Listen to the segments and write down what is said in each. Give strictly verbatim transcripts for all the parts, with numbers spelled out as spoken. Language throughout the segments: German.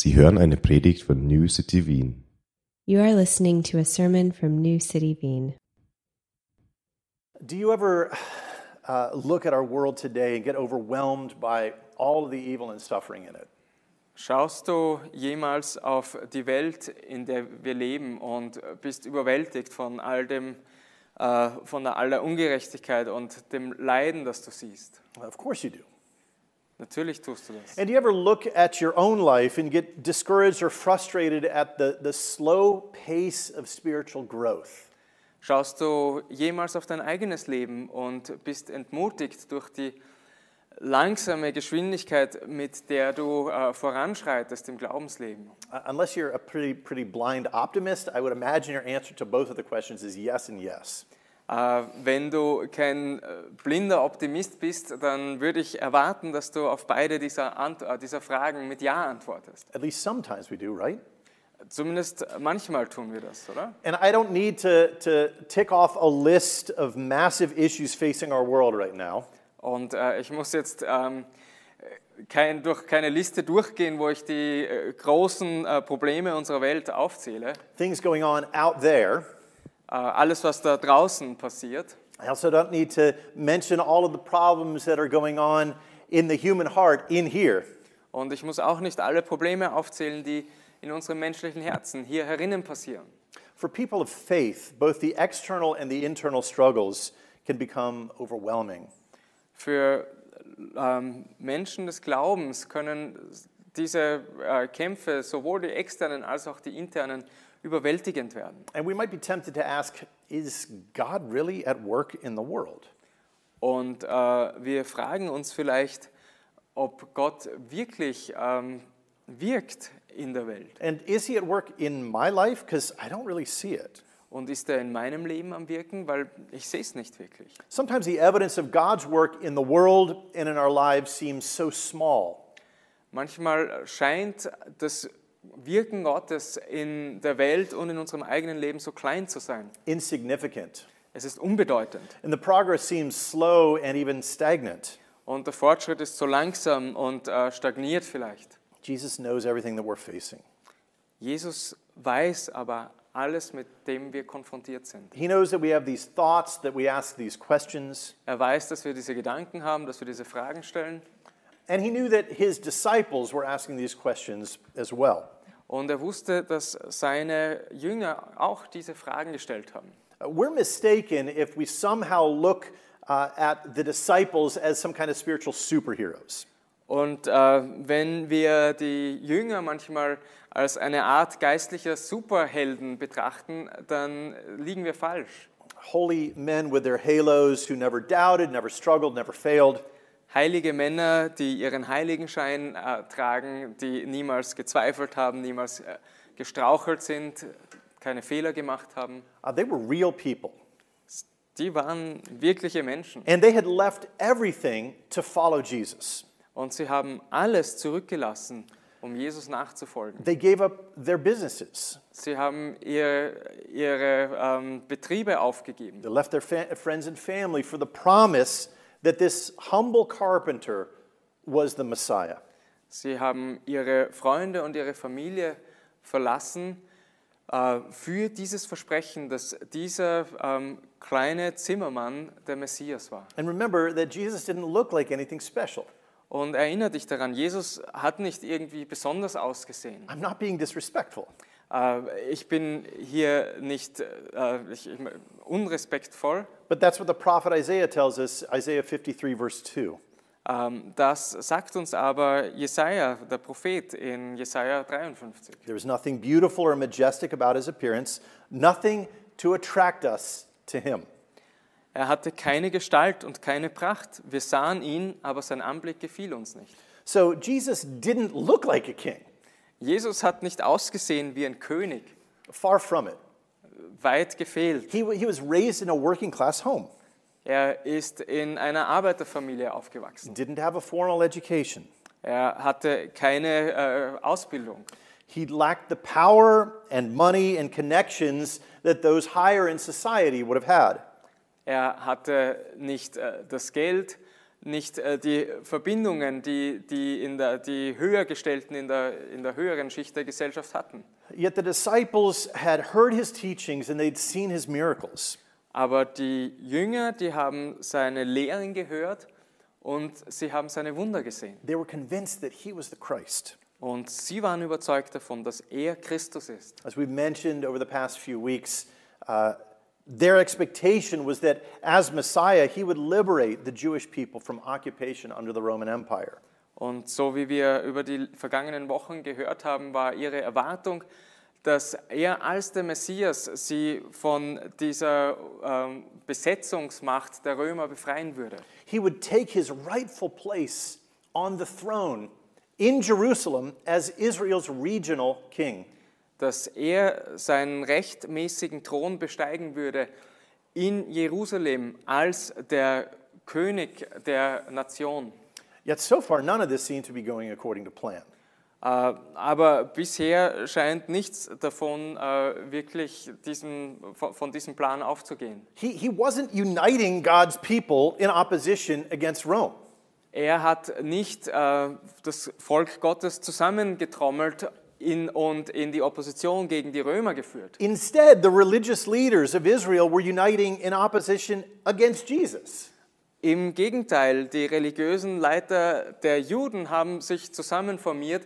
Sie hören eine Predigt von New City Wien. You are listening to a sermon from New City Wien. Do you ever uh, look at our world today and get overwhelmed by all of the evil and suffering in it? Schaust du jemals auf die Welt, in der wir leben und bist überwältigt von all dem, äh, von aller Ungerechtigkeit und dem Leiden, das du siehst? Of course you do. Natürlich tust du das. And do you ever look at your own life and get discouraged or frustrated at the, the slow pace of spiritual growth? Schaust du jemals auf dein eigenes Leben und bist entmutigt durch die langsame Geschwindigkeit, mit der du äh, voranschreitest im Glaubensleben? Uh, unless you're a pretty, pretty blind optimist, I would imagine your answer to both of the questions is yes and yes. Äh, wenn du kein äh, blinder Optimist bist, dann würde ich erwarten, dass du auf beide dieser, Ant- äh, dieser Fragen mit Ja antwortest. At least sometimes we do, right? Zumindest manchmal tun wir das, oder? And I don't need to, to tick off a list of massive issues facing our world right now. Und äh, ich muss jetzt ähm, kein, durch keine Liste durchgehen, wo ich die äh, großen äh, Probleme unserer Welt aufzähle. Things going on out there. Äh, alles, was da draußen passiert. I also don't need to mention all of the problems that are going on in the human heart in here. Und ich muss auch nicht alle Probleme aufzählen, die in unserem menschlichen Herzen hier herinnen passieren. For people of faith, both the external and the internal struggles can become overwhelming. Für ähm, Menschen des Glaubens können diese äh, Kämpfe, sowohl die externen als auch die internen, überwältigend werden. And we might be tempted to ask, is God really at work in the world? Und äh, wir fragen uns vielleicht, ob Gott wirklich ähm, wirkt in der Welt. And is he at work in my life? Because I don't really see it. Und ist er in meinem Leben am Wirken? Weil ich sehe es nicht wirklich. Sometimes the evidence of God's work in the world and in our lives seems so small. Manchmal scheint das Wirken Gottes in der Welt und in unserem eigenen Leben so klein zu sein. Insignificant. Es ist unbedeutend. And the progress seems slow and even stagnant. Und der Fortschritt ist so langsam und äh, stagniert vielleicht. Jesus knows everything that we're facing. Jesus weiß aber alles, mit dem wir konfrontiert sind. He knows that we have these thoughts, that we ask these questions. Er weiß, dass wir diese Gedanken haben, dass wir diese Fragen stellen. And he knew that his disciples were asking these questions as well. Und er wusste, dass seine Jünger auch diese Fragen gestellt haben. Uh, we're mistaken if we somehow look uh, at the disciples as some kind of spiritual superheroes. Und äh, wenn wir die Jünger manchmal als eine Art geistlicher Superhelden betrachten, dann liegen wir falsch. Holy men with their halos who never doubted, never struggled, never failed. Heilige Männer, die ihren Heiligenschein äh, tragen, die niemals gezweifelt haben, niemals äh, gestrauchelt sind, keine Fehler gemacht haben. Uh, they were real people. Die waren wirkliche Menschen. And they had left everything to follow Jesus. Und sie haben alles zurückgelassen, um Jesus nachzufolgen. They gave up their businesses. Sie haben ihr, ihre ähm, Betriebe aufgegeben. They left their fa- friends and family for the promise that this humble carpenter was the Messiah. Sie haben ihre Freunde und ihre Familie verlassen äh, für dieses Versprechen, dass dieser ähm, kleine Zimmermann der Messias war. And remember that Jesus didn't look like anything special. Und erinnere dich daran, Jesus hat nicht irgendwie besonders ausgesehen. I'm not being disrespectful. Äh, ich bin hier nicht äh, ich, ich, unrespektvoll. But that's what the prophet Isaiah tells us, Isaiah fifty-three, verse two. Ähm, das sagt uns aber Jesaja, der Prophet, in Jesaja dreiundfünfzig. There was nothing beautiful or majestic about his appearance, nothing to attract us to him. Er hatte keine Gestalt und keine Pracht. Wir sahen ihn, aber sein Anblick gefiel uns nicht. So Jesus didn't look like a king. Jesus hat nicht ausgesehen wie ein König, Far from it. weit gefehlt. He, he was raised in a working class home. Er ist in einer Arbeiterfamilie aufgewachsen. Didn't have a formal education. Er hatte keine äh, Ausbildung. He lacked the power and money and connections that those higher in society would have had. Er hatte nicht äh, das Geld, nicht äh, die Verbindungen, die, die, in der, die Höhergestellten in der, in der höheren Schicht der Gesellschaft hatten. Yet the disciples had heard his teachings and they'd seen his miracles. Aber die Jünger, die haben seine Lehren gehört und sie haben seine Wunder gesehen. They were convinced that he was the Christ. Und sie waren überzeugt davon, dass er Christus ist. As we've mentioned over the past few weeks, uh, their expectation was that as Messiah, he would liberate the Jewish people from occupation under the Roman Empire. Und so wie wir über die vergangenen Wochen gehört haben, war ihre Erwartung, dass er als der Messias sie von dieser ähm, Besetzungsmacht der Römer befreien würde. He would take his rightful place on the throne in Jerusalem as Israel's regional king. Dass er seinen rechtmäßigen Thron besteigen würde in Jerusalem als der König der Nation. Yet so far, none of this seemed to be going according to plan. Uh, aber bisher scheint nichts davon uh, wirklich diesem, von, von diesem Plan aufzugehen. He, he wasn't uniting God's people in opposition against Rome. Er hat nicht uh, das Volk Gottes zusammengetrommelt in, und in die Opposition gegen die Römer geführt. Instead, the religious leaders of Israel were uniting in opposition against Jesus. Im Gegenteil, die religiösen Leiter der Juden haben sich zusammen formiert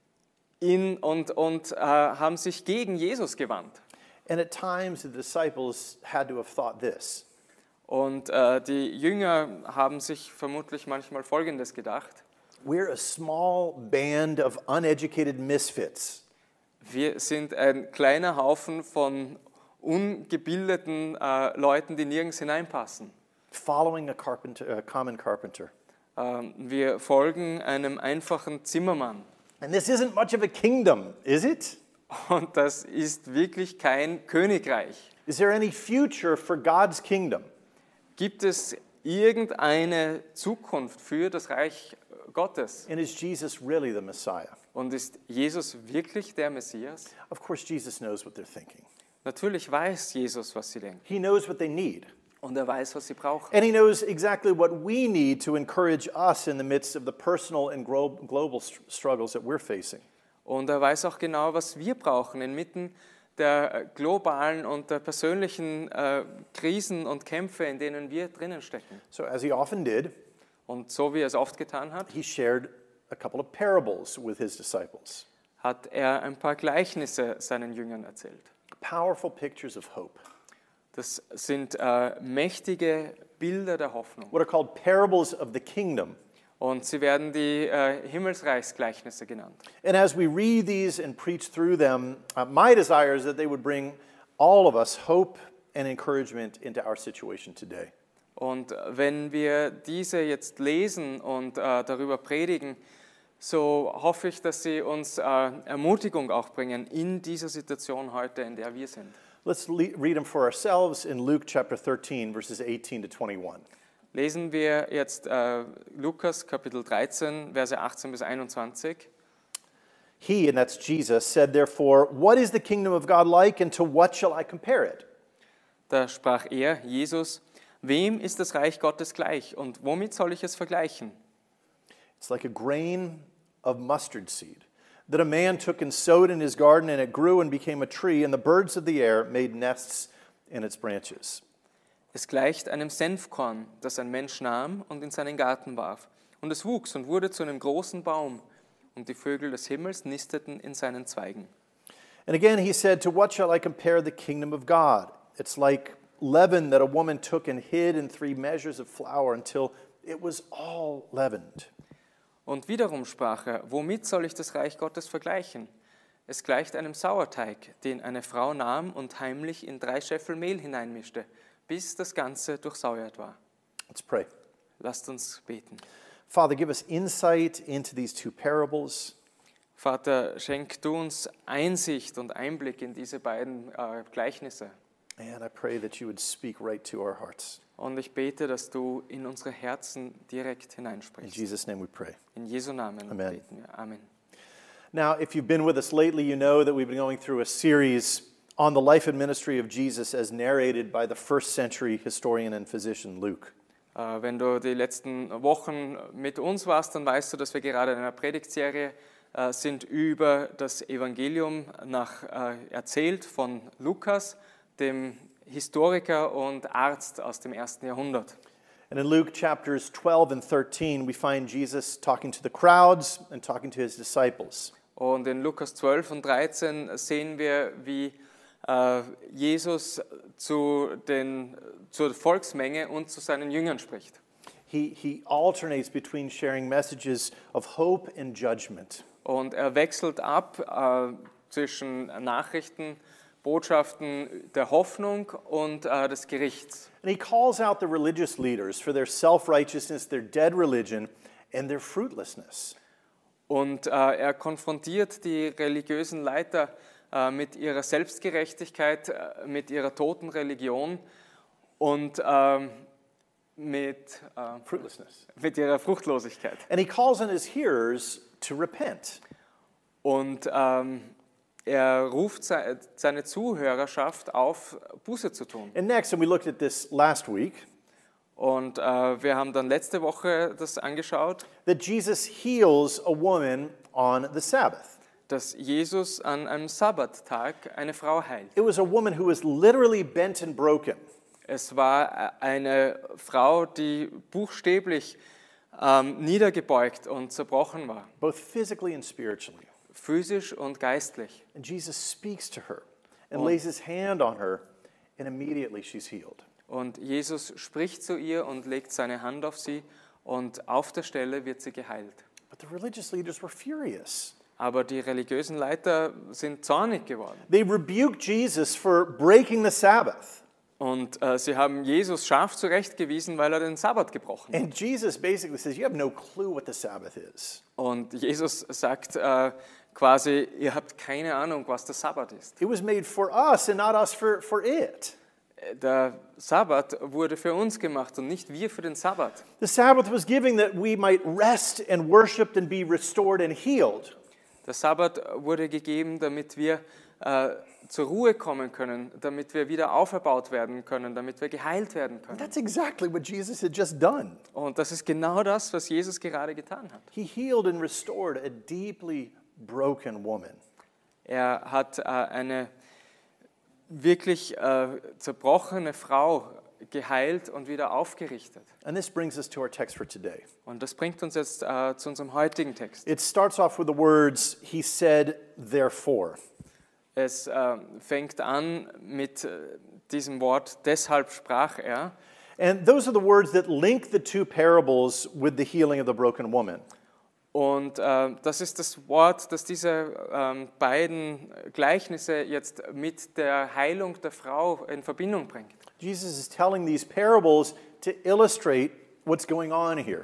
in, und, und äh, haben sich gegen Jesus gewandt. And at times the disciples had to have thought this. Und äh, die Jünger haben sich vermutlich manchmal Folgendes gedacht. We're a small band of uneducated misfits. Wir sind ein kleiner Haufen von ungebildeten äh, Leuten, die nirgends hineinpassen. Following a carpenter, a common carpenter. Ähm, wir folgen einem einfachen Zimmermann. And this isn't much of a kingdom, is it? Und das ist wirklich kein Königreich. Is there any future for God's kingdom? Gibt es irgendeine Zukunft für das Reich Gottes? And is Jesus really the Messiah? Und ist Jesus wirklich der Messias? Of course, Jesus knows what they're thinking. Natürlich weiß Jesus, was sie denken. He knows what they need. Und er weiß, was sie brauchen. And he knows exactly what we need to encourage us in the midst of the personal and gro- global st- struggles that we're facing. Und er weiß auch genau, was wir brauchen inmitten der globalen und der persönlichen äh, Krisen und Kämpfe, in denen wir drinnen stecken. So as he often did, Und so wie er es oft getan hat, he shared a couple of parables with his disciples. hat er ein paar Gleichnisse seinen Jüngern erzählt. Powerful pictures of hope. Das sind äh, mächtige Bilder der Hoffnung. What are called parables of the kingdom. Und sie werden die äh, Himmelsreichsgleichnisse genannt. And as we read these and preach through them, uh, my desire is that they would bring all of us hope and encouragement into our situation today. Und wenn wir diese jetzt lesen und äh, darüber predigen, so hoffe ich, dass sie uns äh, Ermutigung auch bringen in dieser Situation heute, in der wir sind. Let's le- read them for ourselves in Luke chapter thirteen, verses eighteen to twenty-one. Lesen wir jetzt äh, Lukas Kapitel dreizehn, Verse achtzehn bis einundzwanzig. He, and that's Jesus, said, therefore, what is the kingdom of God like, and to what shall I compare it? Da sprach er, Jesus, wem ist das Reich Gottes gleich und womit soll ich es vergleichen? It's like a grain of mustard seed that a man took and sowed in his garden, and it grew and became a tree, and the birds of the air made nests in its branches. Es gleicht einem Senfkorn, das ein Mensch nahm und in seinen Garten warf. Und es wuchs und wurde zu einem großen Baum, und die Vögel des Himmels nisteten in seinen Zweigen. And again he said, to what shall I compare the kingdom of God? It's like leaven that a woman took and hid in three measures of flour until it was all leavened. Und wiederum sprach er, womit soll ich das Reich Gottes vergleichen? Es gleicht einem Sauerteig, den eine Frau nahm und heimlich in drei Scheffel Mehl hineinmischte, bis das Ganze durchsäuert war. Let's pray. Lasst uns beten. Father, give us insight into these two parables. Vater, schenk du uns Einsicht und Einblick in diese beiden äh, Gleichnisse. And I pray that you would speak right to our hearts. Und ich bete, dass du in unsere Herzen direkt In hineinsprichst. Jesus' name we pray. In Jesu Namen Amen. beten wir. Amen. Now, if you've been with us lately, you know that we've been going through a series on the life and ministry of Jesus as narrated by the first century historian and physician Luke. Äh, wenn du die letzten Wochen mit uns warst, dann weißt du, dass wir gerade in einer Predigtserie äh, sind über das Evangelium nach, äh, erzählt von Lukas, dem Historiker und Arzt aus dem ersten Jahrhundert. And in Luke chapters twelve and thirteen, we find Jesus talking to the crowds and talking to his disciples. Und in Lukas zwölf und dreizehn sehen wir, wie äh, Jesus zu den, zur Volksmenge und zu seinen Jüngern spricht. He, he alternates between sharing messages of hope and judgment. Und er wechselt ab äh, zwischen Nachrichten, Botschaften der Hoffnung und äh, des Gerichts. And he calls out the religious leaders for their self-righteousness, their dead religion, and their fruitlessness. Und äh, er konfrontiert die religiösen Leiter äh, mit ihrer Selbstgerechtigkeit, äh, mit ihrer toten Religion und ähm, mit, äh, Fruitlessness. mit ihrer Fruchtlosigkeit. And he calls on his hearers to repent. Und ähm, er ruft se- seine Zuhörerschaft auf, Buße zu tun. And next, and we looked at this last week, Und äh, wir haben dann letzte Woche das angeschaut, that Jesus heals a woman on the Sabbath. dass Jesus an einem Sabbattag eine Frau heilt. It was a woman who was literally bent and broken. Es war eine Frau, die buchstäblich ähm, niedergebeugt und zerbrochen war, Both physically and spiritually. physisch und geistlich. And Jesus speaks to her and lays his hand on her, and immediately she's healed. Und Jesus spricht zu ihr und legt seine Hand auf sie und auf der Stelle wird sie geheilt. But the religious leaders were furious. Aber die religiösen Leiter sind zornig geworden. They rebuked Jesus for breaking the Sabbath. Und äh, sie haben Jesus scharf zurechtgewiesen, weil er den Sabbat gebrochen hat. And Jesus basically says, you have no clue what the Sabbath is. Und Jesus sagt äh, quasi, ihr habt keine Ahnung, was der Sabbat ist. It was made for us and not us for, for it. Der Sabbat wurde für uns gemacht und nicht wir für den Sabbat. The Sabbath was given that we might rest and worship and be restored and healed. Der Sabbat wurde gegeben, damit wir äh, zur Ruhe kommen können, damit wir wieder auferbaut werden können, damit wir geheilt werden können. That's exactly what Jesus had just done. Und das ist genau das, was Jesus gerade getan hat. He healed and restored a deeply broken woman. Er hat äh, eine wirklich äh, zerbrochene Frau geheilt und wieder aufgerichtet. And this brings us to our text for today. Und das bringt uns jetzt äh, zu unserem heutigen Text. It starts off with the words, he said, therefore. Es äh, fängt an mit äh, diesem Wort, deshalb sprach er. And those are the words that link the two parables with the healing of the broken woman. Und äh, das ist das Wort, das diese ähm, beiden Gleichnisse jetzt mit der Heilung der Frau in Verbindung bringt. Jesus is telling these parables to illustrate what's going on here.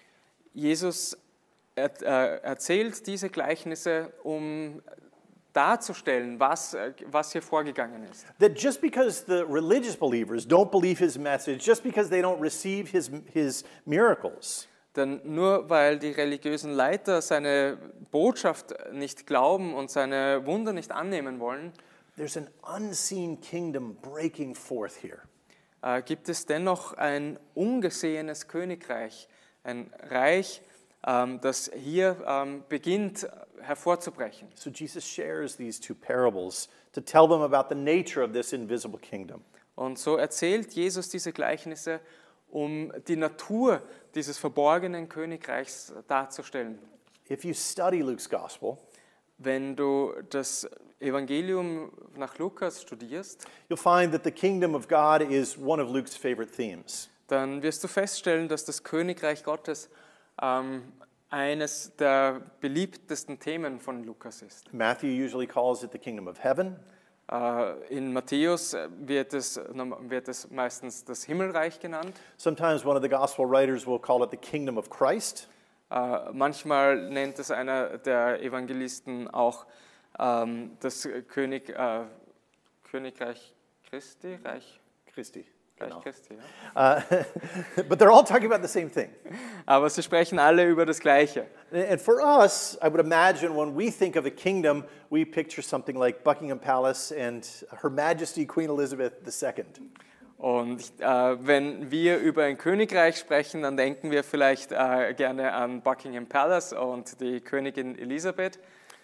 Jesus er, äh, erzählt diese Gleichnisse, um darzustellen, was, äh, was hier vorgegangen ist. That just because the religious believers don't believe his message, just because they don't receive his, his miracles, Denn nur weil die religiösen Leiter seine Botschaft nicht glauben und seine Wunder nicht annehmen wollen, there's an unseen kingdom breaking forth here. äh, gibt es dennoch ein ungesehenes Königreich, ein Reich, ähm, das hier ähm, beginnt hervorzubrechen. So Jesus shares these two parables to tell them about the nature of this invisible kingdom. Und so erzählt Jesus diese Gleichnisse, um die Natur dieses verborgenen Königreichs darzustellen. If you study Luke's gospel, Wenn du das Evangelium nach Lukas studierst, you'll find that the kingdom of God is one of Luke's favorite themes. dann wirst du feststellen, dass das Königreich Gottes ähm, eines der beliebtesten Themen von Lukas ist. Matthew usually calls it the kingdom of heaven. Äh, in Matthäus wird es, wird es meistens das Himmelreich genannt. Sometimes one of the gospel writers will call it the kingdom of Christ. Äh, manchmal nennt es einer der Evangelisten auch ähm, das König, äh, Königreich Christi, Reich, Christi. Reich Genau. Christi. Ja. Uh, but they're all talking about the same thing. Aber sie sprechen alle über das Gleiche. And for us, I would imagine when we think of a kingdom, we picture something like Buckingham Palace and Her Majesty Queen Elizabeth the Second. Und äh, wenn wir über ein Königreich sprechen, dann denken wir vielleicht äh, gerne an Buckingham Palace und die Königin Elisabeth.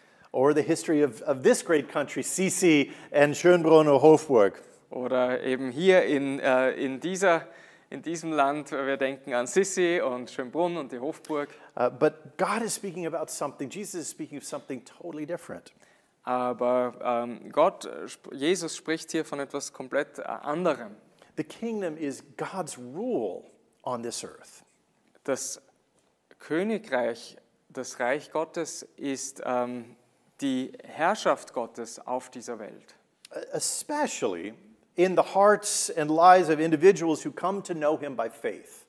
Or the history of, of this great country, Sisi and Schönbrunn or Hofburg. Oder eben hier in, äh, in, dieser, in diesem Land, wir denken an Sissi und Schönbrunn und die Hofburg. Uh, but God is speaking about something, Jesus is speaking of something totally different. Aber ähm, Gott, Jesus spricht hier von etwas komplett äh, anderem. The kingdom is God's rule on this earth. Das Königreich, das Reich Gottes ist ähm, die Herrschaft Gottes auf dieser Welt. Especially in the hearts and lives of individuals who come to know him by faith.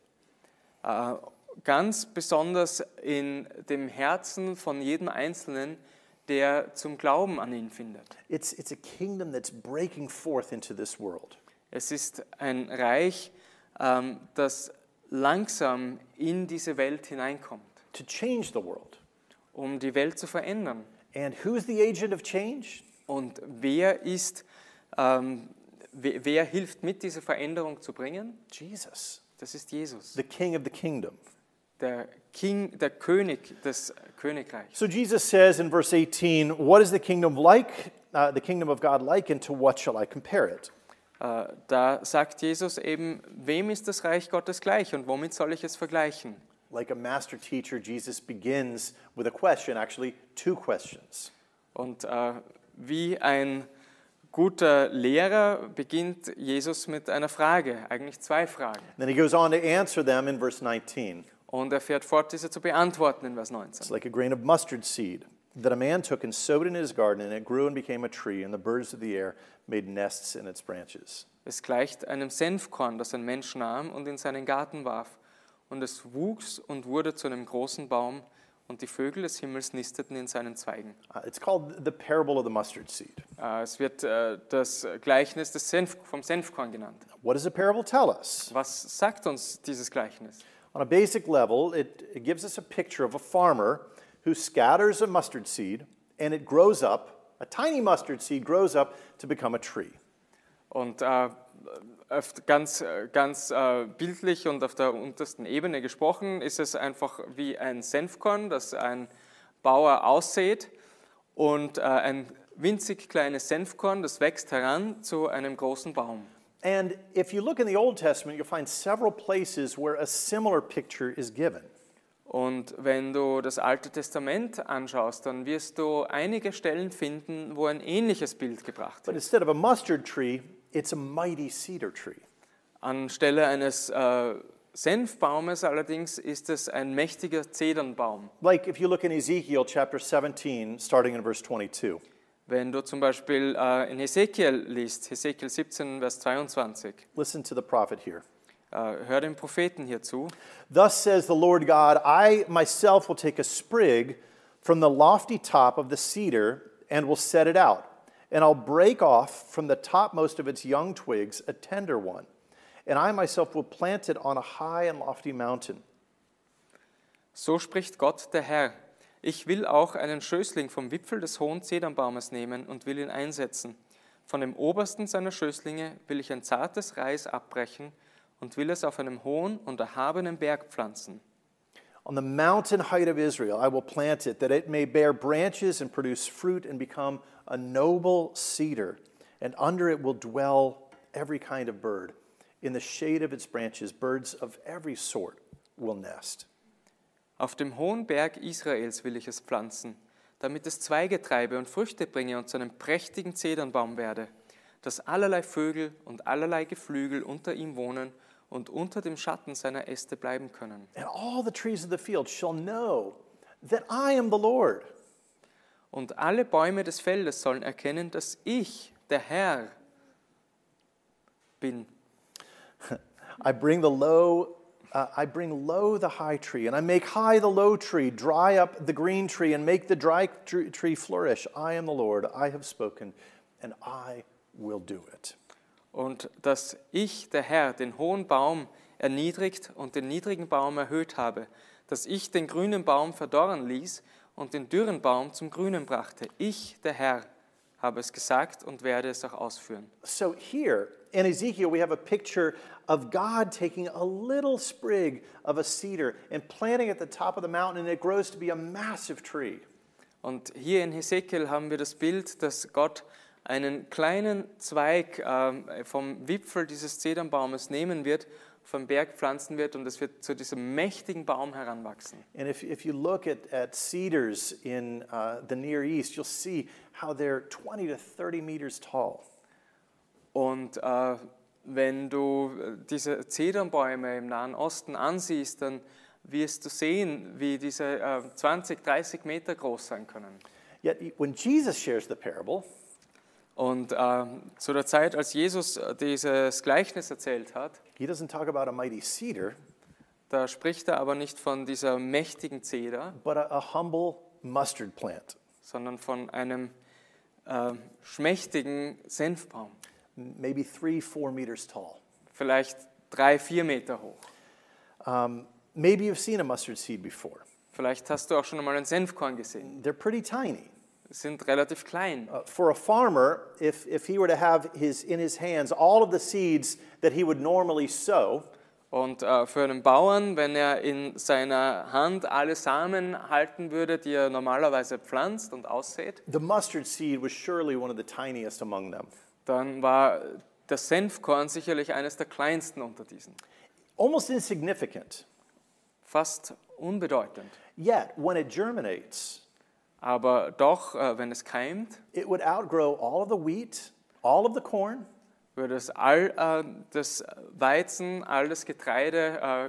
Äh, ganz besonders in dem Herzen von jedem Einzelnen, der zum Glauben an ihn findet. It's, it's a kingdom that's breaking forth into this world. Es ist ein Reich, ähm, das langsam in diese Welt hineinkommt, To change the world. um die Welt zu verändern. And who's the agent of change? Und wer ist, ähm, wer, wer hilft mit, diese Veränderung zu bringen? Jesus, Das ist Jesus, the king of the kingdom. der King, der König des Königreichs. So Jesus says in verse eighteen, what is the kingdom like, uh, the kingdom of God like, and to what shall I compare it? Äh, da sagt Jesus eben, wem ist das Reich Gottes gleich und womit soll ich es vergleichen? Like a master teacher, Jesus begins with a question, actually two questions. Und äh, wie ein guter Lehrer beginnt Jesus mit einer Frage, eigentlich zwei Fragen. Then he goes on to answer them in verse nineteen. Und er fährt fort, diese zu beantworten in Vers neunzehn. It's like a grain of mustard seed that a man took and sowed in his garden, and it grew and became a tree, and the birds of the air made nests in its branches. Es gleicht einem Senfkorn, das ein Mensch nahm und in seinen Garten warf. Und es wuchs und wurde zu einem großen Baum, und die Vögel des Himmels nisteten in seinen Zweigen. Uh, it's called the parable of the mustard seed. Äh, Es wird äh, das Gleichnis des Senf, vom Senfkorn genannt. What does the parable tell us? Was sagt uns dieses Gleichnis? On a basic level, it, it gives us a picture of a farmer who scatters a mustard seed, and it grows up, a tiny mustard seed grows up to become a tree. Und äh, auf ganz, ganz äh, bildlich und auf der untersten Ebene gesprochen ist es einfach wie ein Senfkorn, das ein Bauer aussät, und äh, ein winzig kleines Senfkorn, das wächst heran zu einem großen Baum. And if you look in the Old Testament, you'll find several places where a similar picture is given. Und wenn du das Alte Testament anschaust, dann wirst du einige Stellen finden, wo ein ähnliches Bild gebracht But wird. instead of a mustard tree, it's a mighty cedar tree. Anstelle eines äh, Senfbaumes allerdings ist es ein mächtiger Zedernbaum. Like if you look in Ezekiel chapter seventeen, starting in verse twenty-two. Wenn du zum Beispiel äh, in Hesekiel liest, Hesekiel siebzehn, Vers zweiundzwanzig, Listen to the prophet here. äh, hör dem Propheten hier zu. Thus says the Lord God, I myself will take a sprig from the lofty top of the cedar and will set it out. And I'll break off from the topmost of its young twigs a tender one. And I myself will plant it on a high and lofty mountain. So spricht Gott, der Herr. Ich will auch einen Schößling vom Wipfel des hohen Zedernbaumes nehmen und will ihn einsetzen. Von dem obersten seiner Schößlinge will ich ein zartes Reis abbrechen und will es auf einem hohen und erhabenen Berg pflanzen. On the mountain height of Israel I will plant it, that it may bear branches and produce fruit and become a noble cedar. And under it will dwell every kind of bird. In the shade of its branches, birds of every sort will nest. Auf dem hohen Berg Israels will ich es pflanzen, damit es Zweige treibe und Früchte bringe und zu einem prächtigen Zedernbaum werde, dass allerlei Vögel und allerlei Geflügel unter ihm wohnen und unter dem Schatten seiner Äste bleiben können. And all the trees of the field shall know that I am the Lord. Und alle Bäume des Feldes sollen erkennen, dass ich, der Herr, bin. I bring the low, uh, I bring low the high tree, and I make high the low tree, dry up the green tree, and make the dry tr- tree flourish. I am the Lord, I have spoken, and I will do it. Und dass ich, der Herr, den hohen Baum erniedrigt und den niedrigen Baum erhöht habe, dass ich den grünen Baum verdorren ließ und den dürren Baum zum Grünen brachte. Ich, der Herr, habe es gesagt und werde es auch ausführen. So here, in Ezekiel, we have a picture of God taking a little sprig of a cedar and planting it at the top of the mountain, and it grows to be a massive tree. Und hier in Hesekiel haben wir das Bild, dass Gott einen kleinen Zweig äh, vom Wipfel dieses Zedernbaumes nehmen wird, vom Berg pflanzen wird und es wird zu diesem mächtigen Baum heranwachsen. And if, if you look at, at cedars in uh, the Near East, you'll see how they're twenty to thirty meters tall. Und äh, wenn du diese Zedernbäume im Nahen Osten ansiehst, dann wirst du sehen, wie diese äh, zwanzig, dreißig Meter groß sein können. Yet when Jesus shares the parable, Und äh, zu der Zeit, als Jesus dieses Gleichnis erzählt hat, he doesn't talk about a mighty cedar, da spricht er aber nicht von dieser mächtigen Zeder, but a, a humble mustard plant, sondern von einem äh, schmächtigen Senfbaum, maybe three, four meters tall. vielleicht drei, vier Meter hoch. Um, maybe you've seen a mustard seed before. Vielleicht hast du auch schon einmal ein Senfkorn gesehen. They're pretty tiny. Sie sind relativ klein. Uh, for a farmer, if, if he were to have his, in his hands all of the seeds that he would normally sow, Und äh, für einen Bauern, wenn er in seiner Hand alle Samen halten würde, die er normalerweise pflanzt und aussät, the mustard seed was surely one of the tiniest among them. dann war das Senfkorn sicherlich eines der kleinsten unter diesen. Almost insignificant. Fast unbedeutend. Yet, when it germinates, Aber doch, äh, wenn es keimt, it would outgrow all of the wheat, all of the corn, würde es all äh, das Weizen, all das Getreide äh,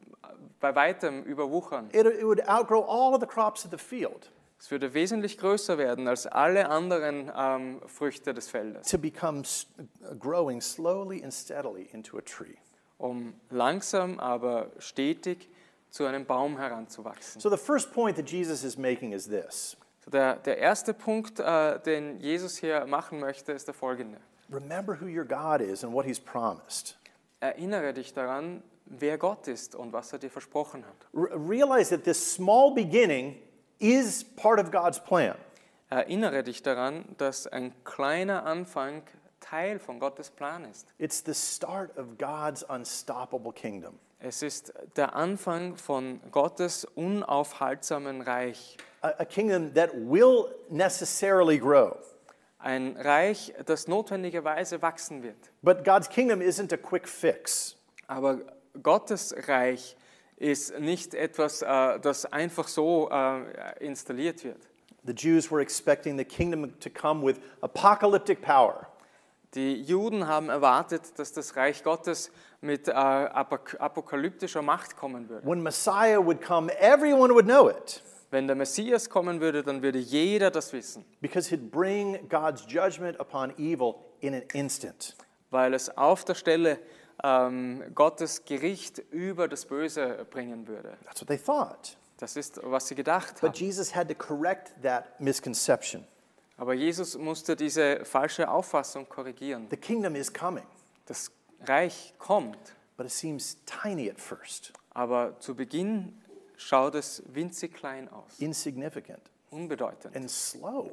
bei weitem überwuchern. it, it would outgrow all of the crops of the field Es würde wesentlich größer werden als alle anderen ähm, Früchte des Feldes, to become s- growing slowly and steadily into a tree. um langsam, aber stetig zu einem Baum heranzuwachsen. So the first point that Jesus is making is this. So der, der erste Punkt, äh, den Jesus hier machen möchte, ist der folgende. Remember who your God is and what he's promised. Erinnere dich daran, wer Gott ist und was er dir versprochen hat. Re- realize that this small beginning is part of God's plan. Erinnere dich daran, dass ein kleiner Anfang Teil von Gottes Plan ist. It's the start of God's unstoppable kingdom. Es ist der Anfang von Gottes unaufhaltsamen Reich. A, a kingdom that will necessarily grow. Ein Reich, das notwendigerweise wachsen wird. But God's kingdom isn't a quick fix. Aber Gottes Reich ist nicht etwas, äh, das einfach so äh, installiert wird. The Jews were expecting the kingdom to come with apocalyptic power. Die Juden haben erwartet, dass das Reich Gottes mit äh, apok- apokalyptischer Macht kommen würde. When Messiah would come, everyone would know it Wenn der Messias kommen würde, dann würde jeder das wissen, because he'd bring God's judgment upon evil in an instant. weil es auf der Stelle ähm, Gottes Gericht über das Böse bringen würde. That's what they thought. Das ist, was sie gedacht But haben. Jesus had to correct that misconception. Aber Jesus musste diese falsche Auffassung korrigieren. The kingdom is coming, Das Reich kommt, but it seems tiny at first, aber zu Beginn schaut es winzig klein aus, insignificant, unbedeutend and slow.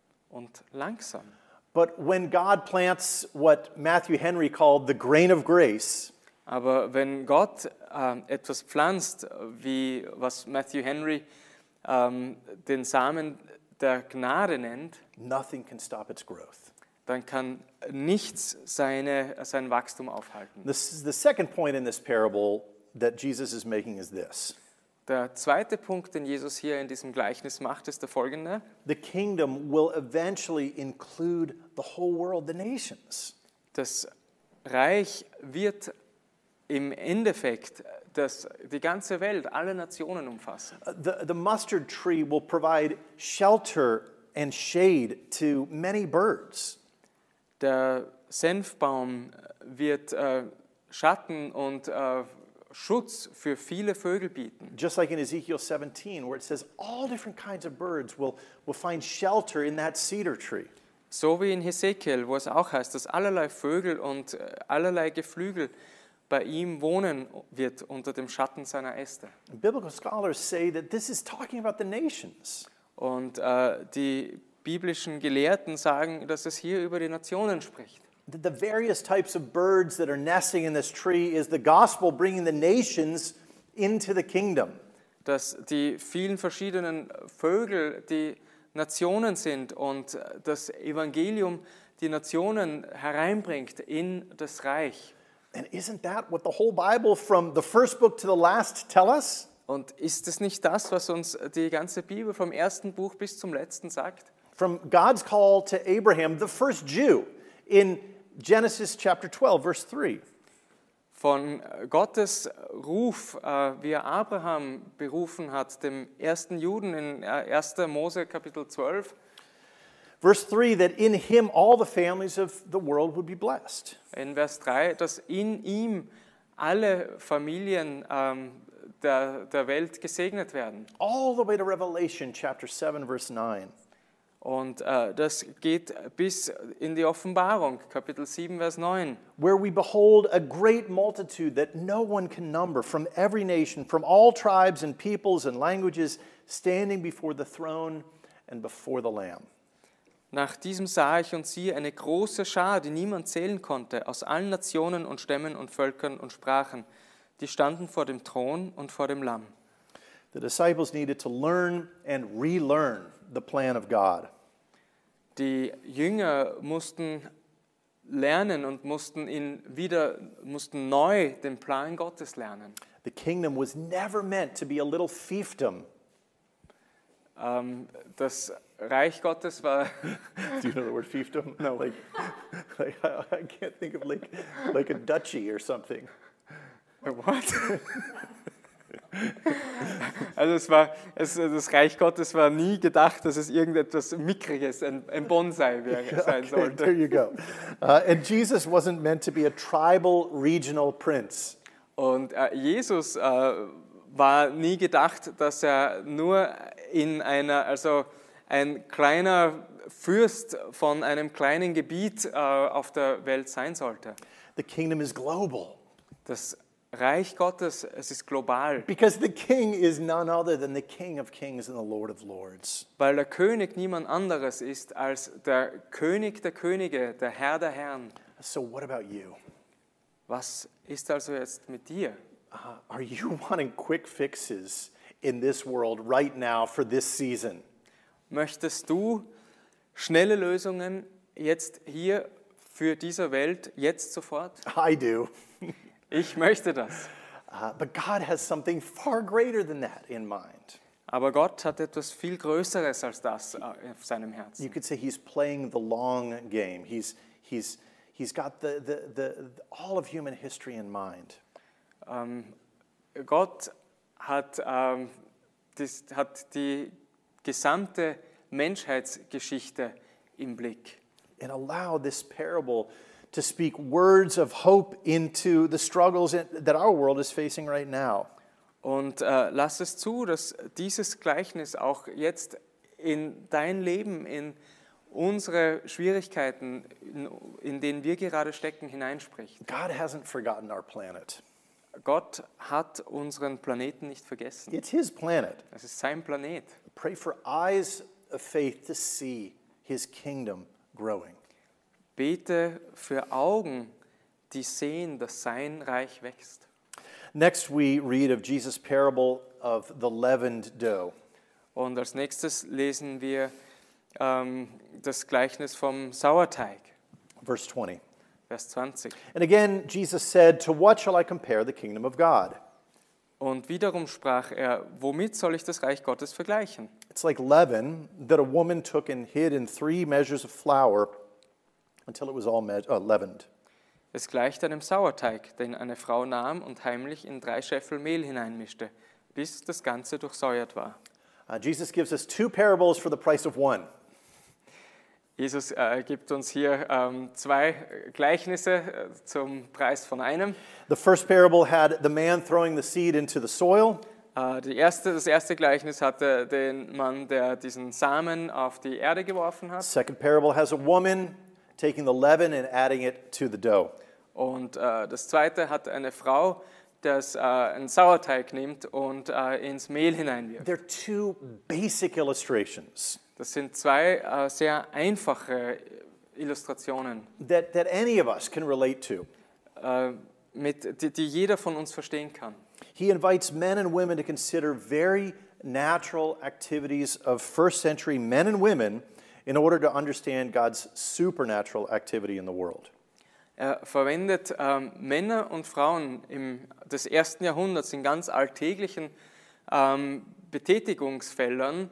und langsam. But when God plants what Matthew Henry called the grain of grace, Aber wenn Gott ähm, etwas pflanzt, wie was Matthew Henry ähm, den Samen der Gnade nennt, nothing can stop its growth. dann kann nichts seine, sein Wachstum aufhalten. This is the second point in this parable that Jesus is making is this. Der zweite Punkt, den Jesus hier in diesem Gleichnis macht, ist der folgende. The kingdom will eventually include the whole world, the nations. Das Reich wird im Endeffekt das, die ganze Welt, alle Nationen umfassen. Uh, The, the mustard tree will provide shelter and shade to many birds. Der Senfbaum wird äh, Schatten und äh, Schutz für viele Vögel bieten. Just like in Ezekiel seventeen, where it says all different kinds of birds will, will find shelter in that cedar tree. So wie in Hesekiel, wo es auch heißt, dass allerlei Vögel und äh, allerlei Geflügel bei ihm wohnen wird unter dem Schatten seiner Äste. And biblical scholars say that this is talking about the nations. Und äh, die biblischen Gelehrten sagen, dass es hier über die Nationen spricht. the various types of birds that are nesting in this tree is the gospel bringing the nations into the kingdom. Dass die vielen verschiedenen Vögel die Nationen sind und das Evangelium die Nationen hereinbringt in das Reich. And isn't that what the whole Bible from the first book to the last tell us? Und ist es nicht das, was uns die ganze Bibel vom ersten Buch bis zum letzten sagt? From God's call to Abraham, the first Jew, in Genesis chapter twelve, verse three. Von Gottes Ruf, äh, wie er Abraham berufen hat, dem ersten Juden in erster Mose Kapitel zwölf. Verse three, that in him all the families of the world would be blessed. In Vers drei, dass in ihm alle Familien ähm, der, der Welt gesegnet werden. All the way to Revelation chapter seven, verse nine. Und äh, das geht bis in die Offenbarung, Kapitel sieben, Vers neun. Where we behold a great multitude that no one can number, from every nation, from all tribes and peoples and languages, standing before the throne and before the Lamb. Nach diesem sah ich und siehe eine große Schar, die niemand zählen konnte, aus allen Nationen und Stämmen und Völkern und Sprachen. Die standen vor dem Thron und vor dem Lamm. The disciples needed to learn and relearn the plan of God. Die Jünger mussten lernen und mussten ihn wieder mussten neu den Plan Gottes lernen. The kingdom was never meant to be a little fiefdom. Ähm, das Reich Gottes war Do you know the word fiefdom? No. Like, like I, I can't think of like like a duchy or something. What? Also es war, es, das Reich Gottes war nie gedacht, dass es irgendetwas Mickriges, ein, ein Bonsai wäre, sein Okay, sollte. there you go. Uh, and Jesus wasn't meant to be a tribal regional prince. Und äh, Jesus äh, war nie gedacht, dass er nur in einer, also ein kleiner Fürst von einem kleinen Gebiet äh, auf der Welt sein sollte. The kingdom is global. Das Reich Gottes, es ist global. Because the king is none other than the King of Kings and the Lord of Lords. Weil der König niemand anderes ist als der König der Könige, der Herr der Herren. So what about you? Was ist also jetzt mit dir? Uh, are you wanting quick fixes in this world right now for this season? Möchtest du schnelle Lösungen jetzt hier für diese Welt, jetzt sofort? I do. Ich möchte das. Uh, but God has something far greater than that in mind. Aber Gott hat etwas viel Größeres als das auf seinem Herzen. You could say he's playing the long game. He's, he's, he's got the, the, the, all of human history in mind. Ähm, Gott hat, ähm, das, hat die gesamte Menschheitsgeschichte im Blick. And allow this parable to speak words of hope into the struggles that our world is facing right now. Und äh, lass es zu, dass dieses Gleichnis auch jetzt in dein Leben, in unsere Schwierigkeiten, in, in denen wir gerade stecken, hineinspricht. God hasn't forgotten our planet. Gott hat unseren Planeten nicht vergessen. It's his planet. Es ist sein Planet. Pray for eyes of faith to see his kingdom growing. Bete für Augen, die sehen, dass sein Reich wächst. Next we read of Jesus' parable of the leavened dough. Und als nächstes lesen wir ähm, das Gleichnis vom Sauerteig, Verse twenty. Vers zwanzig. And again Jesus said, "To what shall I compare the kingdom of God? Und wiederum sprach er, womit soll ich das Reich Gottes vergleichen? It's like leaven that a woman took and hid in three measures of flour until it was all me- uh, leavened." Es gleicht einem Sauerteig, den eine Frau nahm und heimlich in drei Scheffel Mehl hineinmischte, bis das Ganze durchsäuert war. Uh, Jesus gives us two parables for the price of one. Jesus äh, gibt uns hier ähm, zwei Gleichnisse äh, zum Preis von einem. The first parable had the man throwing the seed into the soil. Äh, die erste, das erste Gleichnis hatte den Mann, der diesen Samen auf die Erde geworfen hat. Second parable has a woman taking the leaven and adding it to the dough. Und äh, das zweite hat eine Frau, das äh, einen Sauerteig nimmt und äh, ins Mehl hineinwirft. They're two basic illustrations. Das sind zwei äh, sehr einfache Illustrationen, that, that any of us can relate to. äh, mit, die, die jeder von uns verstehen kann. He invites men and women to consider very natural activities of first century men and women in order to understand God's supernatural activity in the world. Er verwendet ähm, Männer und Frauen im, des ersten Jahrhunderts in ganz alltäglichen ähm, Betätigungsfeldern,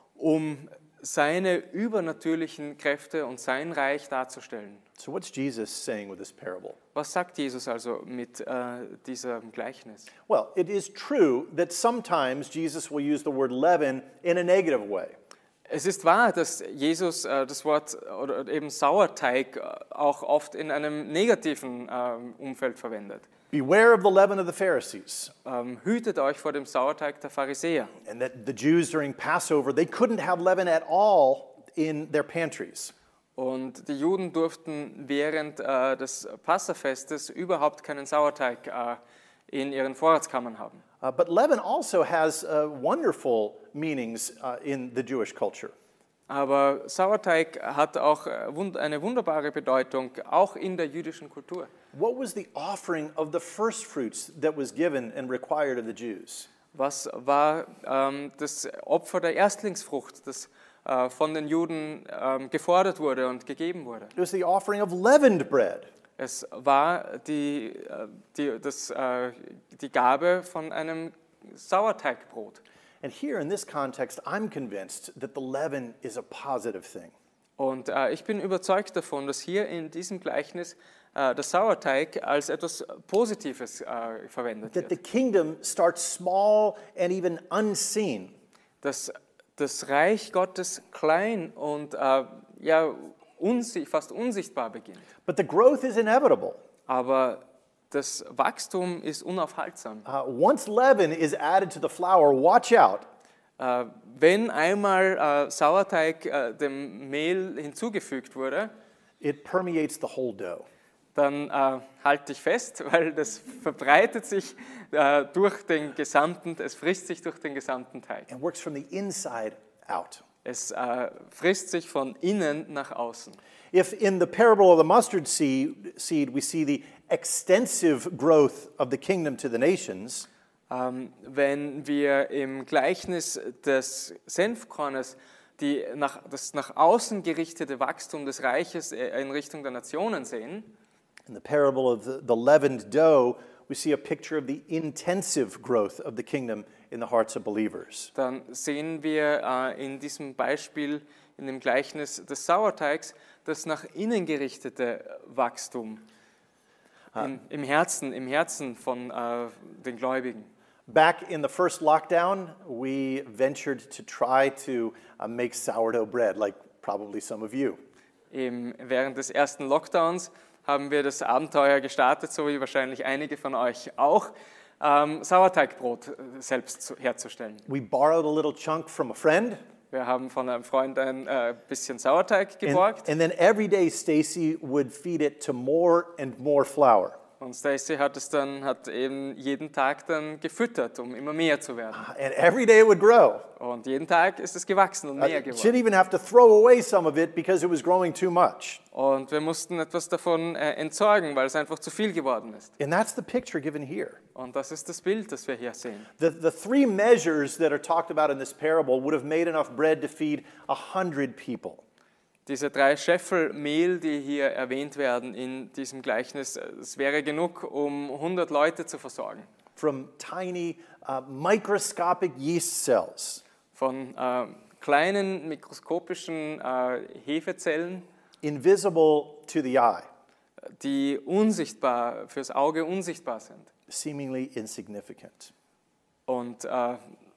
um seine übernatürlichen Kräfte und sein Reich darzustellen. So what's Jesus saying with this parable? Was sagt Jesus also mit äh, diesem Gleichnis? Well, it is true that sometimes Jesus will use the word leaven in a negative way. Es ist wahr, dass Jesus äh, das Wort oder eben Sauerteig auch oft in einem negativen äh, Umfeld verwendet. Beware of the leaven of the Pharisees. Ähm, hütet euch vor dem Sauerteig der Pharisäer. And that the Jews during Passover, they couldn't have leaven at all in their pantries. Und die Juden durften während äh, des Passafestes überhaupt keinen Sauerteig äh, in ihren Vorratskammern haben. Uh, but leaven also has uh, wonderful meanings uh, in the Jewish culture. Aber Sauerteig hat auch eine wunderbare Bedeutung, auch in der jüdischen Kultur. What was the offering of the first fruits that was given and required of the Jews? Was war ähm, das Opfer der Erstlingsfrucht, das äh, von den Juden ähm, gefordert wurde und gegeben wurde? It was the offering of leavened bread. Es war die, äh, die, das, äh, die Gabe von einem Sauerteigbrot. And here in this context, I'm convinced that the leaven is a positive thing. Und äh, ich bin überzeugt davon, dass hier in diesem Gleichnis äh, der Sauerteig als etwas Positives äh, verwendet That the wird. kingdom starts small and even unseen. Dass das Reich Gottes klein und äh, ja, unsi- fast unsichtbar beginnt. But the growth is inevitable. Aber das Wachstum ist unaufhaltsam. Uh, once leaven is added to the flour, watch out. Äh, wenn einmal äh, Sauerteig äh, dem Mehl hinzugefügt wurde, It permeates the whole dough. dann äh, halt dich fest, weil das verbreitet sich äh, durch den gesamten, es frisst sich durch den gesamten Teig. And works from the inside out. Es äh, frisst sich von innen nach außen. If in the parable of the mustard seed, seed we see the extensive growth of the kingdom to the nations, Ähm, wenn wir im Gleichnis des Senfkornes die nach, das nach außen gerichtete Wachstum des Reiches in Richtung der Nationen sehen, in the parable of the, the leavened dough, we see a picture of the intensive growth of the kingdom in the hearts of believers. dann sehen wir äh, in diesem Beispiel, in dem Gleichnis des Sauerteigs, das nach innen gerichtete Wachstum in, im Herzen, im Herzen von äh, den Gläubigen. Back in the first lockdown, we ventured to try to uh, make sourdough bread, like probably some of you. Im, während des ersten Lockdowns haben wir das Abenteuer gestartet, so wie wahrscheinlich einige von euch auch, ähm, Sauerteigbrot selbst zu, herzustellen. We borrowed a little chunk from a friend, Wir haben von einem Freund ein äh, bisschen Sauerteig geborgt and, and then every day Stacy would feed it to more and more flour. und Stacy hat es dann hat eben jeden Tag dann gefüttert, um immer mehr zu werden. And every day it would grow. Und jeden Tag ist es gewachsen und Uh, mehr she'd geworden. even have to throw away some of it because it was growing too much. Und wir mussten etwas davon äh, entsorgen, weil es einfach zu viel geworden ist. And that's the picture given here. Und das ist das Bild, das wir hier sehen. The, the three measures that are talked about in this parable would have made enough bread to feed a hundred people. Diese drei Scheffel Mehl, die hier erwähnt werden in diesem Gleichnis, es wäre genug, um hundert Leute zu versorgen. From tiny uh, microscopic yeast cells, Von äh, kleinen mikroskopischen äh, Hefezellen, invisible to the eye, die unsichtbar, fürs Auge unsichtbar sind seemingly insignificant. und äh,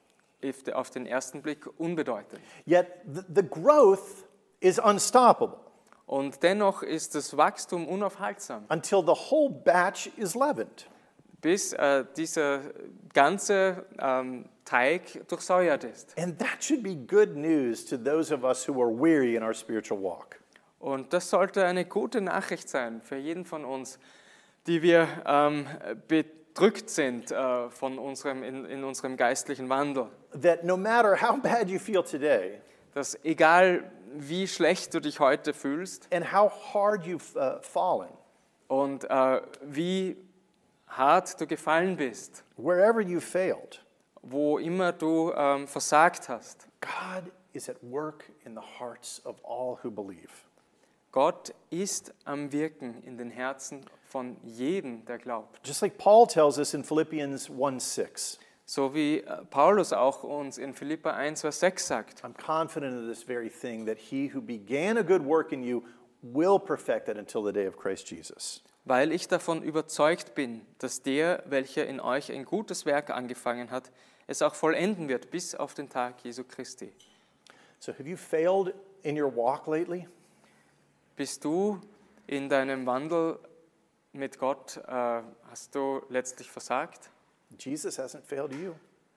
auf den ersten Blick unbedeutend. Yet the, the growth is unstoppable Und dennoch ist das Wachstum unaufhaltsam, until the whole batch is leavened. bis äh, dieser ganze ähm, Teig durchsäuert ist. And that should be good news to those of us who are weary in our spiritual walk. Und das sollte eine gute Nachricht sein für jeden von uns, die wir ähm, bedrückt sind äh, von unserem, in, in unserem geistlichen Wandel. That no matter how bad you feel today, Dass egal wie schlecht du dich heute fühlst and how hard you've uh, fallen. und äh, wie hart du gefallen bist, Wherever you failed, wo immer du ähm, versagt hast. God is at work in the hearts of all who believe. Gott ist am Wirken in den Herzen von jedem, der glaubt. Just like Paul tells us in Philippians one six. So wie äh, Paulus auch uns in Philipper eins, Vers sechs sagt. I'm confident of this very thing, that he who began a good work in you will perfect it until the day of Christ Jesus. Weil ich davon überzeugt bin, dass der, welcher in euch ein gutes Werk angefangen hat, es auch vollenden wird bis auf den Tag Jesu Christi. So have you failed in your walk lately? Bist du in deinem Wandel mit Gott, äh, hast du letztlich versagt? Jesus hasn't failed you.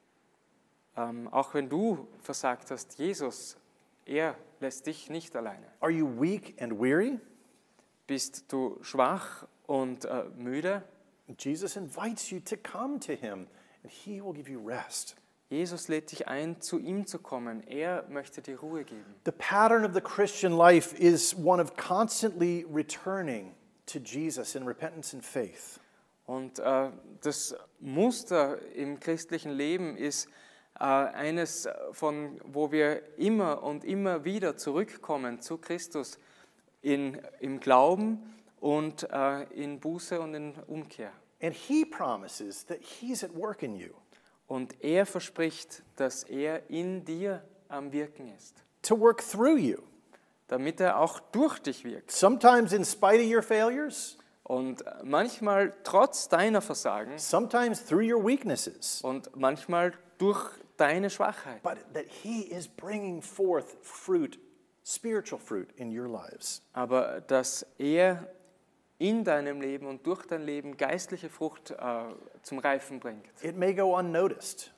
Ähm, auch wenn du versagt hast, Jesus, er lässt dich nicht alleine. Are you weak and weary? Bist du schwach und äh, müde? Jesus invites you to come to him, and he will give you rest. Jesus lädt dich ein, zu ihm zu kommen. Er möchte dir Ruhe geben. The pattern of the Christian life is one of constantly returning to Jesus in repentance and faith. Und äh, das Muster im christlichen Leben ist äh, eines, von wo wir immer und immer wieder zurückkommen zu Christus in, im Glauben und äh, in Buße und in Umkehr. And he promises that he's at work in you. Und er verspricht, dass er in dir am Wirken ist, To work through you. damit er auch durch dich wirkt. Sometimes in spite of your failures, Und manchmal trotz deiner Versagen sometimes through your weaknesses, und manchmal durch deine Schwachheit. but that he is bringing forth fruit, spiritual fruit in your lives. Aber dass er in deinem Leben und durch dein Leben geistliche Frucht äh, zum Reifen bringt. It may go unnoticed,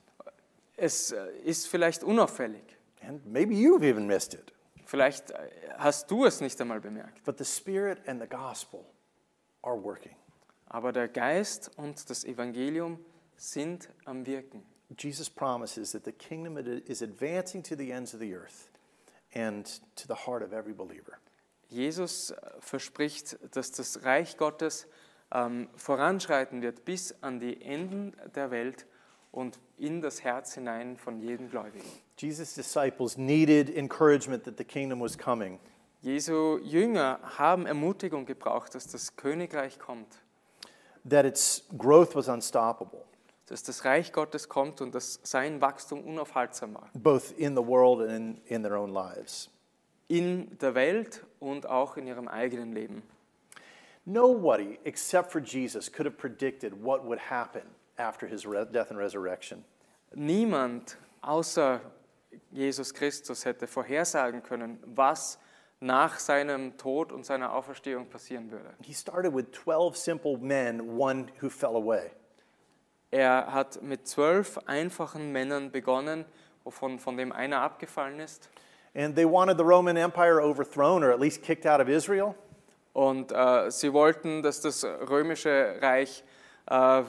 Es äh, ist vielleicht unauffällig. and maybe you've even missed it, Vielleicht äh, hast du es nicht einmal bemerkt. but the Spirit and the gospel are working. Aber der Geist und das Evangelium sind am Wirken. Jesus promises that the kingdom is advancing to the ends of the earth and to the heart of every believer. Jesus verspricht, dass das Reich Gottes ähm, voranschreiten wird bis an die Enden der Welt und in das Herz hinein von jedem Gläubigen. Jesus' disciples needed encouragement that the kingdom was coming. Jesu Jünger haben Ermutigung gebraucht, dass das Königreich kommt, That its growth was unstoppable, dass das Reich Gottes kommt und dass sein Wachstum unaufhaltsam war. both in the world and in, in their own lives. In der Welt und auch in ihrem eigenen Leben. Nobody except for Jesus could have predicted what would happen after his re- death and resurrection. Niemand außer Jesus Christus hätte vorhersagen können, was nach seinem Tod und seiner Auferstehung passieren würde. He started with twelve simple men, one who fell away. Er hat mit zwölf einfachen Männern begonnen, wovon von dem einer abgefallen ist. And they wanted the Roman Empire overthrown or at least kicked out of Israel. Und äh, sie wollten, dass das römische Reich, äh,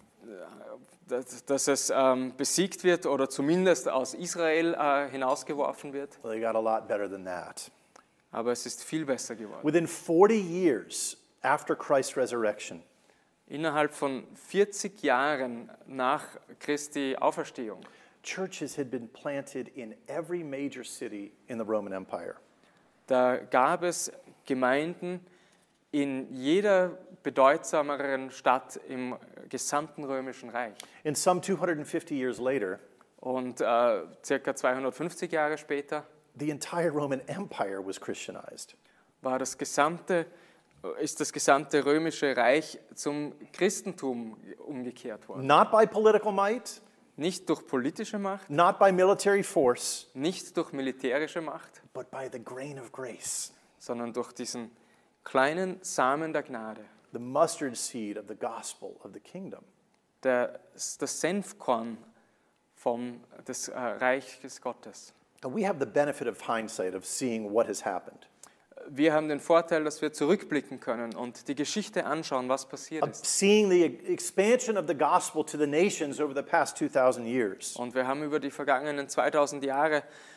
dass, dass es ähm, besiegt wird oder zumindest aus Israel äh, hinausgeworfen wird. Well, they got a lot better than that. Aber es ist viel besser geworden. Within forty years after Christ's resurrection, Innerhalb von vierzig Jahren nach Christi Auferstehung churches had been planted in every major city in the Roman Empire. Da gab es Gemeinden in jeder bedeutsameren Stadt im gesamten Römischen Reich. And some two hundred fifty years later, Und äh, circa zweihundertfünfzig Jahre später the entire Roman Empire was Christianized. war das gesamte, ist das gesamte Römische Reich zum Christentum umgekehrt worden. Not by political might, Nicht durch politische Macht, not by military force, nicht durch militärische Macht, but by the grain of grace, sondern durch diesen kleinen Samen der Gnade. the mustard seed of the gospel of the kingdom. Der, das Senfkorn vom, des äh, Reiches Gottes. And we have the benefit of hindsight of seeing what has happened. Wir haben den Vorteil, dass wir zurückblicken können und die Geschichte anschauen, was passiert Of ist. seeing the expansion of the gospel to the nations over the past two thousand years. Und wir haben über die vergangenen zweitausend Jahre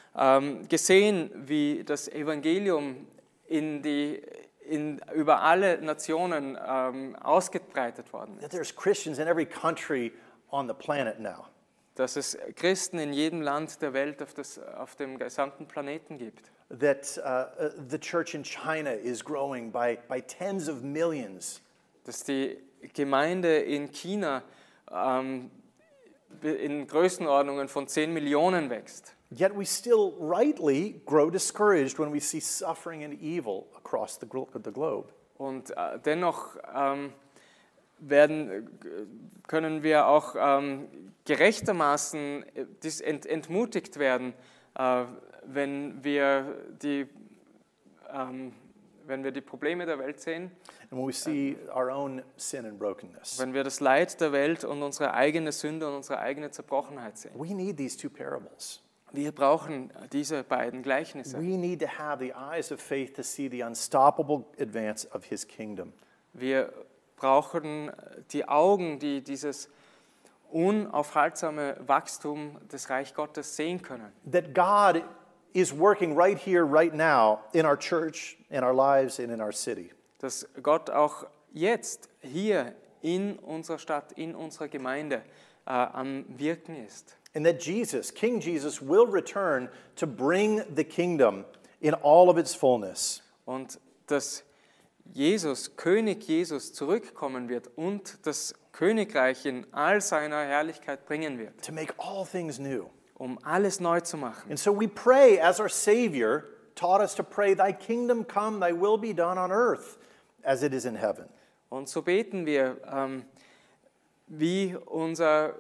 ähm, gesehen, wie das Evangelium in die, in, über alle Nationen ähm, ausgebreitet worden ist. That there's Christians in every country on the planet now. Dass es Christen in jedem Land der Welt auf, das, auf dem gesamten Planeten gibt. That uh, the church in China is growing by, by tens of millions. Dass die Gemeinde in China ähm, in Größenordnungen von zehn Millionen wächst. Yet we still rightly grow discouraged when we see suffering and evil across the, glo- the globe. Und äh, dennoch ähm, werden, können wir auch ähm, gerechtermaßen dis- ent- entmutigt werden, äh, wenn wir die ähm, wenn wir die Probleme der Welt sehen, And when we see our own sin and brokenness. wenn wir das Leid der Welt und unsere eigene Sünde und unsere eigene Zerbrochenheit sehen. We need these two parables. Wir brauchen diese beiden Gleichnisse. We need to have the eyes of faith to see the unstoppable advance of his kingdom. Wir brauchen die Augen, die dieses unaufhaltsame Wachstum des Reich Gottes sehen können. That God is working right here, right now, in our church, in our lives, and in our city. Dass Gott auch jetzt hier in unserer Stadt, in unserer Gemeinde äh, am Wirken ist. And that Jesus, King Jesus, will return to bring the kingdom in all of its fullness. Und dass Jesus, König Jesus, zurückkommen wird und das Königreich in all seiner Herrlichkeit bringen wird, To make all things new. um alles neu zu machen. And so we pray as our Savior taught us to pray, Thy kingdom come, Thy will be done on earth as it is in heaven. Und so beten wir, ähm, wie, unser,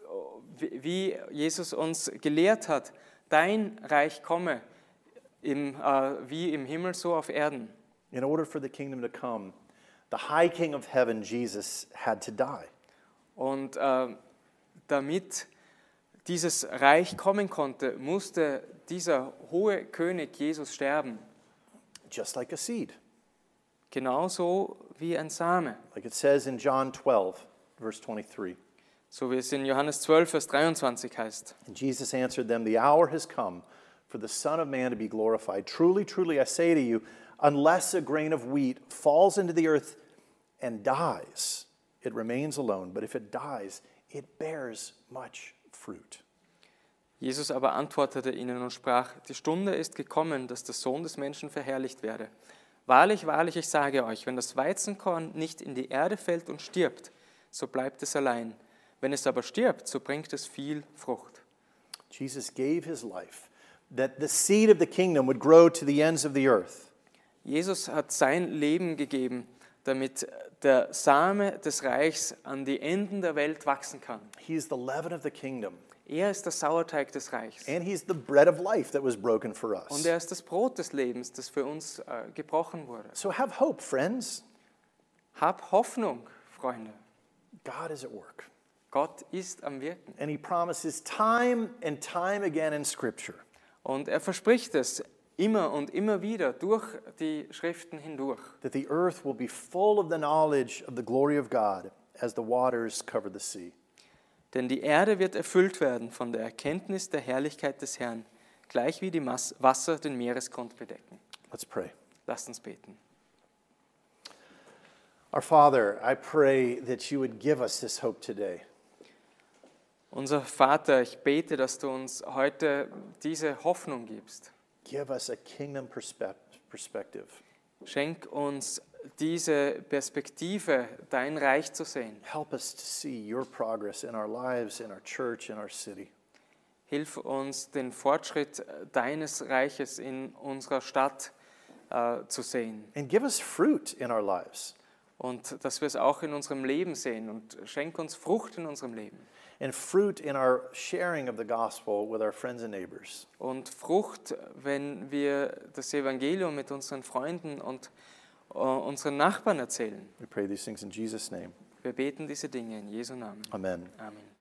wie Jesus uns gelehrt hat, dein Reich komme, im, äh, wie im Himmel, so auf Erden. In order for the kingdom to come, the high King of heaven, Jesus, had to die. Und äh, damit dieses Reich kommen konnte, musste dieser hohe König Jesus sterben. Just like a seed. Genauso wie ein Same. Like it says in John twelve, verse twenty-three. So wie es in Johannes zwölf, Vers dreiundzwanzig heißt. And Jesus answered them, The hour has come for the Son of Man to be glorified. Truly, truly, I say to you, unless a grain of wheat falls into the earth and dies, it remains alone. But if it dies, it bears much fruit. Jesus aber antwortete ihnen und sprach, die Stunde ist gekommen, dass der Sohn des Menschen verherrlicht werde. Wahrlich, wahrlich, ich sage euch, wenn das Weizenkorn nicht in die Erde fällt und stirbt, so bleibt es allein. Wenn es aber stirbt, so bringt es viel Frucht. Jesus gave his life that the seed of the kingdom would grow to the ends of the earth. Jesus hat sein Leben gegeben, damit der Same des Reichs an die Enden der Welt wachsen kann. He's the leaven of the kingdom. Er ist der Sauerteig des Reichs. And he's the bread of life that was broken for us. Und er ist das Brot des Lebens, das für uns äh, gebrochen wurde. So have hope, friends. Hab Hoffnung, Freunde. God is at work. Gott ist am Wirken. And he promises time and time again in Scripture Und er verspricht es immer und immer wieder durch die Schriften hindurch, that the earth will be full of the knowledge of the glory of God as the waters cover the sea. denn die Erde wird erfüllt werden von der Erkenntnis der Herrlichkeit des Herrn, gleich wie die Mas- Wasser den Meeresgrund bedecken. Let's pray. Lasst uns beten. Our Father, I pray that you would give us this hope today. Unser Vater, ich bete, dass du uns heute diese Hoffnung gibst. Give us a kingdom perspe- perspective. Schenk uns diese Perspektive, dein Reich zu sehen. Help us to see your progress in our lives, in our church, in our city. Hilf uns, den Fortschritt deines Reiches in unserer Stadt äh, zu sehen. And give us fruit in our lives. Und dass wir es auch in unserem Leben sehen. Und schenk uns Frucht in unserem Leben. And fruit in our sharing of the gospel with our friends and neighbors. Und Frucht, wenn wir das Evangelium mit unseren Freunden und äh, unseren Nachbarn erzählen. We pray these things in Jesus' name. Wir beten diese Dinge in Jesu Namen. Amen. Amen.